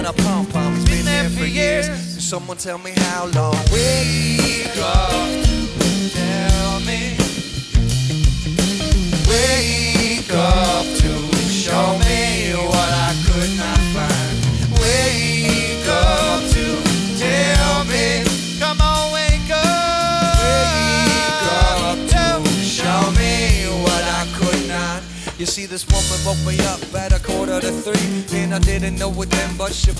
A pom-pom's been there for years. Someone tell me how long. Wake up, tell me. Wake up to show me what I could not find. Wake up to tell me. Come on, wake up. Wake up to show me what I could not. You see, this woman woke me up at 2:45, and I didn't know it then, but she